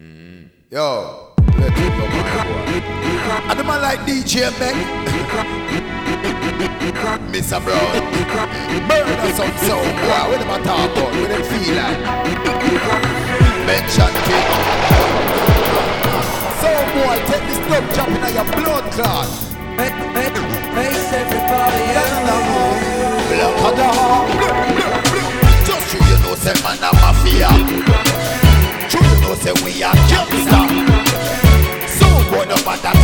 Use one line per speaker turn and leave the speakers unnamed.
Yo, let's go, man. And the man like DJ Meg, Mr. Brown, murder some sound, boy. What them a talk about? What them feel like? Mention it. So boy, take this dub jumping on your blood clot.
Face everybody
Blood of the heart. Just you know, say man a mafia. You know, say we are gangsta. So boy, no matter